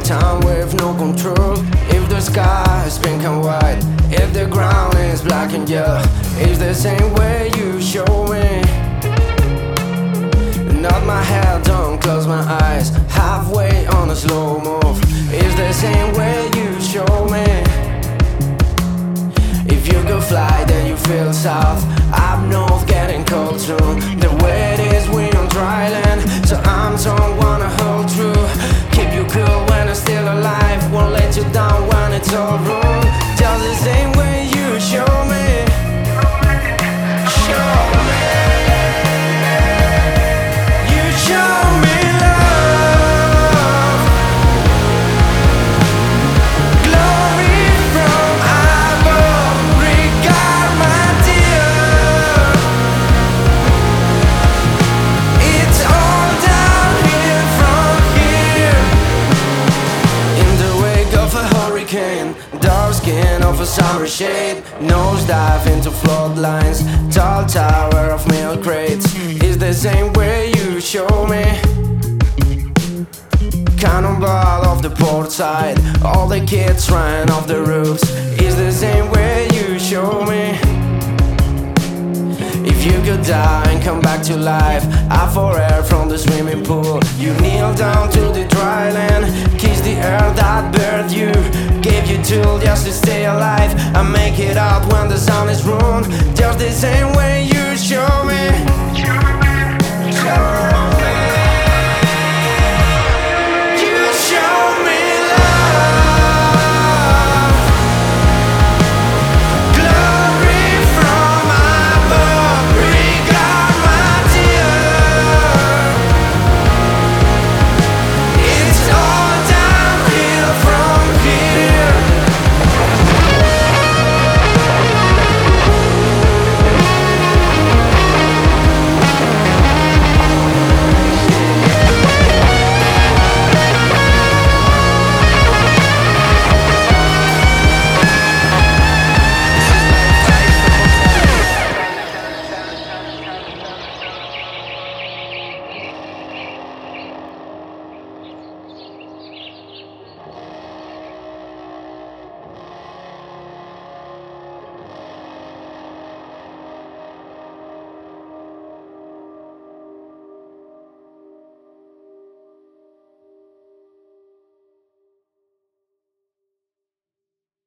time with no control. If the sky is pink and white, if the ground is black and yellow, it's the same way you show me. Nod my head, don't close my eyes, halfway on a slow move. It's the same way you show me. If you go fly, then you feel south. Up north, getting cold soon. The way it is, we on dry land, so I'm don't wanna hold true. Keep you cool when I'm still alive, won't let you down when it's all wrong. Just the same way you show me. Show me. You show me love, glory from above. Regard my dear, it's all down here from here. In the wake of a hurricane, dark skin of a summer shade, nosedive into floodlines, tall tower of milk crates. Is the same way you show me. Cannonball off the port side, all the kids ran off the roofs. Is the same way you show me. If you could die and come back to life, out for air from the swimming pool, you kneel down to the dry land, kiss the earth that birthed you, gave you tool just to stay alive, and make it out when the sun is ruined. Just the same way